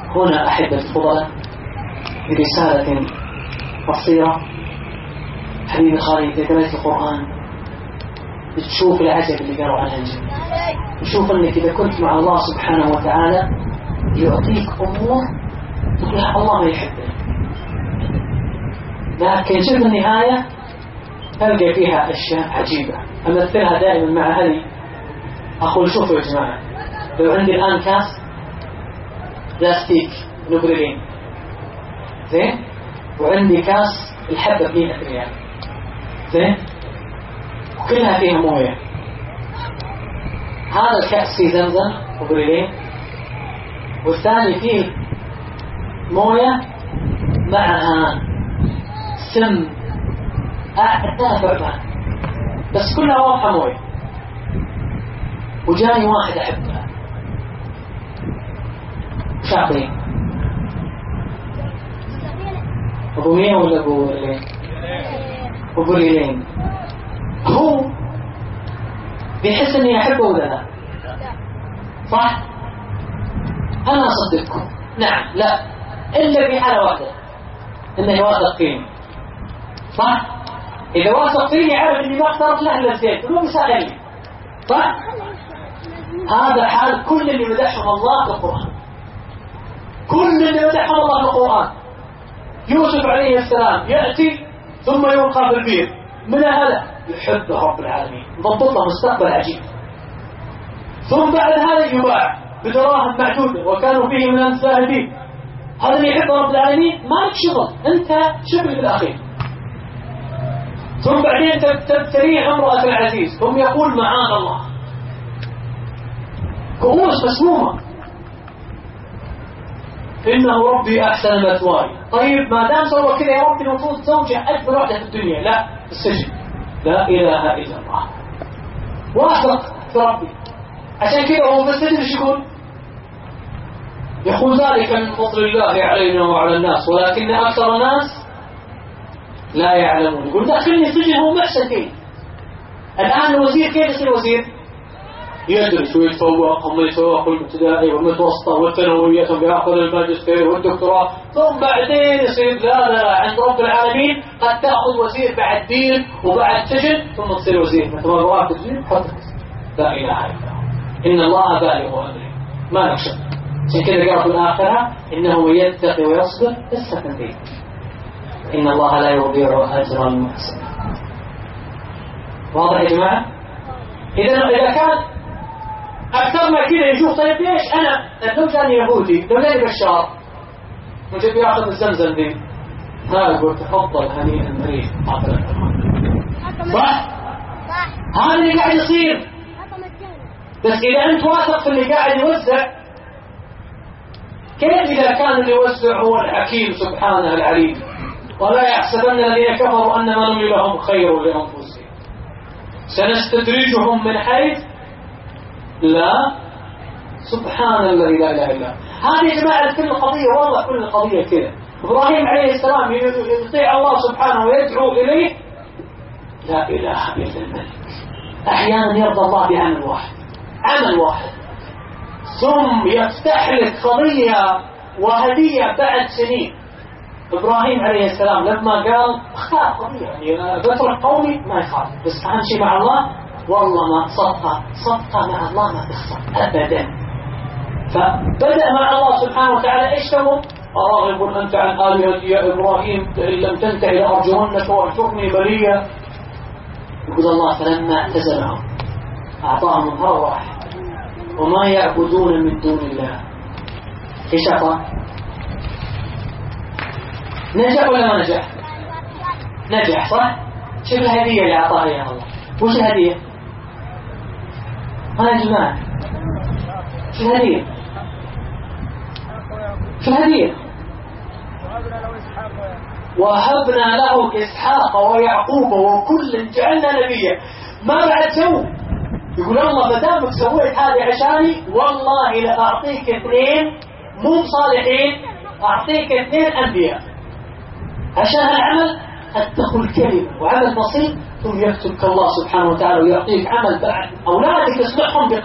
هنا أحبة الفضلاء برسالة قصيرة. حبيبي خالد إذا قرأت القرآن بتشوف العجب اللي قالوا عنها الجنة، تشوف أنك إذا كنت مع الله سبحانه وتعالى يعطيك أمور تقول الله ما يحبك، لكن شوف النهاية تلقى فيها أشياء عجيبة. أمثلها دائما مع أهلي، أقول شوفوا يا جماعة، لو عندي الآن كاس بلاستيك نبرين زين، وعندي كاس الحبة ب100 ريال زين، وكلها فيها موية، هذا الكأس فيه زمزم وبريلين، والثاني فيه موية معها سم ثعبان، بس كلها واضحة موية، وجاني واحد أحبها شاطئ أبو 100 ولا أبو ريلين؟ أبو ريلين. هو بيحس أني أحبه ولا لا؟ صح؟ أنا أصدقكم نعم لا، إلا في حالة واحدة، إنه يواثق فيني. صح؟ إذا واثق فيني يعرف إني ما اخترت له إلا الزيت ومو بيساعدني. صح؟ هذا حال كل اللي مدحهم الله في القرآن، كل اللي مدحهم الله في القرآن. يوسف عليه السلام يأتي ثم يلقى في البير، من هذا يحب رب العالمين، ضبط له مستقبل عجيب، ثم بعد هذا يباع بدراهم معدودة وكانوا فيه من الزاهدين. هذا اللي يحب رب العالمين، ما لك شغل، أنت شغل في الأخير. ثم بعدين تبتليه امرأة العزيز، ثم يقول معاذ الله، كؤوس مسمومة، إنه ربي أحسن مثواي. طيب ما دام سوى كذا يا ربي المفروض زوجة أجمل واحدة في الدنيا، لا في السجن، لا إله إلا الله، واثق في ربي. عشان كذا هو في السجن ايش يقول ذلك من فضل الله علينا وعلى الناس ولكن أكثر الناس لا يعلمون. يقول داخلني السجن هو محسن. الآن الوزير كيف يصير وزير؟ يدرس ويتفوق، هم يتفوق الابتدائي والمتوسطة والثانوية، ثم يأخذ الماجستير والدكتوراه، ثم بعدين يصير لا عند رب العالمين قد تأخذ وزير بعد دين وبعد سجن ثم تصير وزير. مثل ما رأى التسجيل حطت لا إله إلا الله، إن الله بالغ أمره ما نخشى. عشان كذا قال في الآخرة إنه يتقي ويصبر السكن، إن الله لا يضيع أجر المحسن. واضح يا جماعة؟ إذا كان أكثر ما كذا يشوف طيب ليش أنا لو كان يهودي لو كان بشار وجب يأخذ الزمزم دي، ها يقول تفضل هنيئا مريض صح؟ هذا اللي قاعد يصير. بس إذا أنت واثق في اللي قاعد يوزع، كيف إذا كان اللي يوزع هو الحكيم سبحانه العليم؟ ولا يحسبن الذين كفروا أنما نملي لهم خير لأنفسهم سنستدرجهم من حيث لا سبحان الذي لا إله إلا هو. هذه يا جماعة كل قضية، والله كل قضية كذا. إبراهيم عليه السلام يطيع الله سبحانه ويدعو إليه، لا إله إلا الملك. أحيانا يرضى الله بعمل واحد، عمل واحد، ثم يفتح لك قضية وهدية بعد سنين. إبراهيم عليه السلام لما قال اختار قضية، يعني بترك قومي ما يخالف، بس أهم شيء مع الله، والله ما صدقة مع الله ما تخسر أبدا. فبدأ مع الله سبحانه وتعالى ايش سووا؟ أراغب أنت عن آلهتي يا إبراهيم إن لم تنتهي لأرجمنك واهجرني مليا. يقول الله فلما اعتزلهم أعطاهم مهرة واحد وما يعبدون من دون الله. ايش أعطاه؟ نجح ولا ما نجح؟ نجح صح؟ شوف الهدية اللي أعطاها يا الله. وش الهدية؟ ها يا جماعة شو الهدية؟ شو الهدية؟ وهبنا له إسحاق ويعقوب وكل جعلنا نبيا. ما بعد سووا؟ يقول الله ما دامك سويت هذه عشاني والله لأعطيك 2 مو صالحين، أعطيك 2 أنبياء عشان هالعمل أتقوا الكلمة وعمل بسيط، ثم يكتبك الله سبحانه وتعالى ويعطيك عمل بعد أولادك يصلحهم